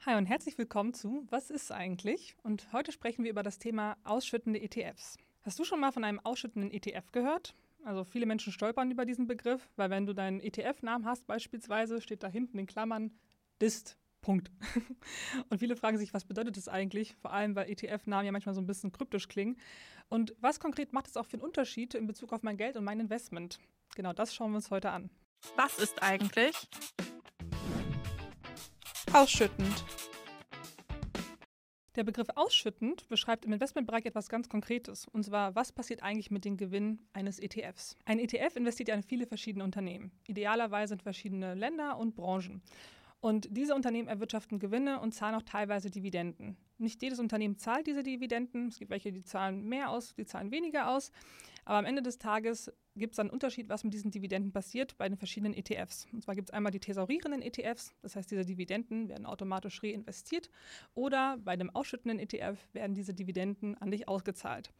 Hi und herzlich willkommen zu Was ist eigentlich? Und heute sprechen wir über das Thema ausschüttende ETFs. Hast du schon mal von einem ausschüttenden ETF gehört? Also viele Menschen stolpern über diesen Begriff, weil wenn du deinen ETF-Namen hast beispielsweise, steht da hinten in Klammern DIST. Punkt. Und viele fragen sich, was bedeutet das eigentlich? Vor allem, weil ETF-Namen ja manchmal so ein bisschen kryptisch klingen. Und was konkret macht es auch für einen Unterschied in Bezug auf mein Geld und mein Investment? Genau das schauen wir uns heute an. Was ist eigentlich Ausschüttend. Der Begriff ausschüttend beschreibt im Investmentbereich etwas ganz Konkretes. Und zwar, was passiert eigentlich mit den Gewinnen eines ETFs? Ein ETF investiert ja in viele verschiedene Unternehmen, idealerweise in verschiedene Länder und Branchen. Und diese Unternehmen erwirtschaften Gewinne und zahlen auch teilweise Dividenden. Nicht jedes Unternehmen zahlt diese Dividenden. Es gibt welche, die zahlen mehr aus, die zahlen weniger aus. Aber am Ende des Tages gibt es einen Unterschied, was mit diesen Dividenden passiert bei den verschiedenen ETFs. Und zwar gibt es einmal die thesaurierenden ETFs, das heißt, diese Dividenden werden automatisch reinvestiert. Oder bei dem ausschüttenden ETF werden diese Dividenden an dich ausgezahlt.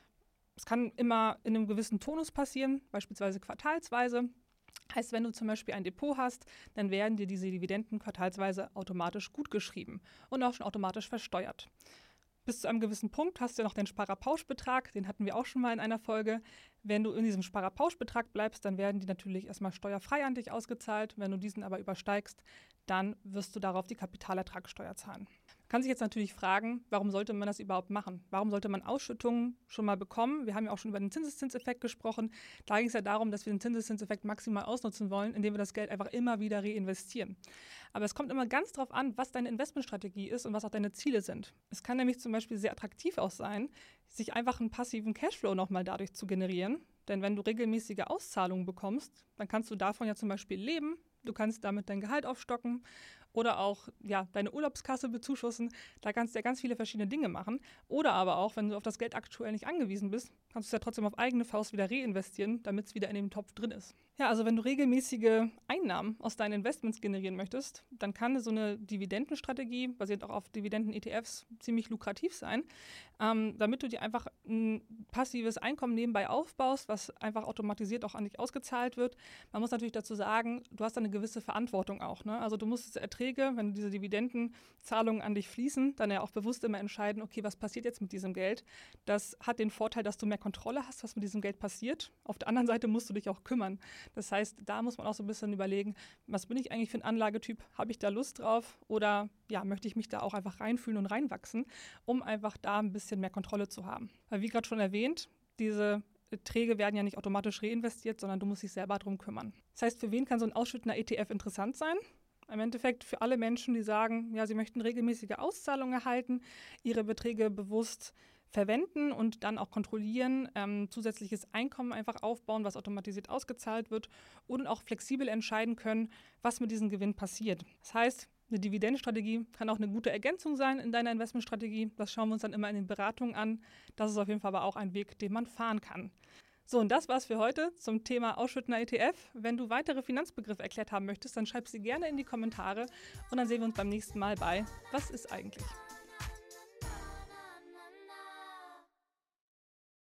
Es kann immer in einem gewissen Tonus passieren, beispielsweise quartalsweise. Heißt, wenn du zum Beispiel ein Depot hast, dann werden dir diese Dividenden quartalsweise automatisch gutgeschrieben und auch schon automatisch versteuert. Bis zu einem gewissen Punkt hast du ja noch den Sparerpauschbetrag, den hatten wir auch schon mal in einer Folge. Wenn du in diesem Sparerpauschbetrag bleibst, dann werden die natürlich erstmal steuerfrei an dich ausgezahlt. Wenn du diesen aber übersteigst, dann wirst du darauf die Kapitalertragssteuer zahlen. Man kann sich jetzt natürlich fragen, warum sollte man das überhaupt machen? Warum sollte man Ausschüttungen schon mal bekommen? Wir haben ja auch schon über den Zinseszinseffekt gesprochen. Da ging es ja darum, dass wir den Zinseszinseffekt maximal ausnutzen wollen, indem wir das Geld einfach immer wieder reinvestieren. Aber es kommt immer ganz darauf an, was deine Investmentstrategie ist und was auch deine Ziele sind. Es kann nämlich zum Beispiel sehr attraktiv auch sein, sich einfach einen passiven Cashflow nochmal dadurch zu generieren. Denn wenn du regelmäßige Auszahlungen bekommst, dann kannst du davon ja zum Beispiel leben. Du kannst damit dein Gehalt aufstocken oder auch deine Urlaubskasse bezuschussen. Da kannst du ja ganz viele verschiedene Dinge machen. Oder aber auch, wenn du auf das Geld aktuell nicht angewiesen bist, kannst du es ja trotzdem auf eigene Faust wieder reinvestieren, damit es wieder in dem Topf drin ist. Ja, also wenn du regelmäßige Einnahmen aus deinen Investments generieren möchtest, dann kann so eine Dividendenstrategie, basierend auch auf Dividenden-ETFs, ziemlich lukrativ sein, damit du dir einfach ein passives Einkommen nebenbei aufbaust, was einfach automatisiert auch an dich ausgezahlt wird. Man muss natürlich dazu sagen, du hast eine gewisse Verantwortung auch, ne? Also du musst diese Erträge, wenn diese Dividendenzahlungen an dich fließen, dann ja auch bewusst immer entscheiden, okay, was passiert jetzt mit diesem Geld? Das hat den Vorteil, dass du mehr Kontrolle hast, was mit diesem Geld passiert. Auf der anderen Seite musst du dich auch kümmern. Das heißt, da muss man auch so ein bisschen überlegen, was bin ich eigentlich für ein Anlagetyp? Habe ich da Lust drauf? Oder möchte ich mich da auch einfach reinfühlen und reinwachsen, um einfach da ein bisschen mehr Kontrolle zu haben? Weil wie gerade schon erwähnt, diese Erträge werden ja nicht automatisch reinvestiert, sondern du musst dich selber darum kümmern. Das heißt, für wen kann so ein ausschüttender ETF interessant sein? Im Endeffekt für alle Menschen, die sagen, ja, sie möchten regelmäßige Auszahlungen erhalten, ihre Beträge bewusst verwenden und dann auch kontrollieren, zusätzliches Einkommen einfach aufbauen, was automatisiert ausgezahlt wird und auch flexibel entscheiden können, was mit diesem Gewinn passiert. Das heißt, eine Dividendenstrategie kann auch eine gute Ergänzung sein in deiner Investmentstrategie. Das schauen wir uns dann immer in den Beratungen an. Das ist auf jeden Fall aber auch ein Weg, den man fahren kann. So, und das war's für heute zum Thema ausschüttender ETF. Wenn du weitere Finanzbegriffe erklärt haben möchtest, dann schreib sie gerne in die Kommentare und dann sehen wir uns beim nächsten Mal bei Was ist eigentlich?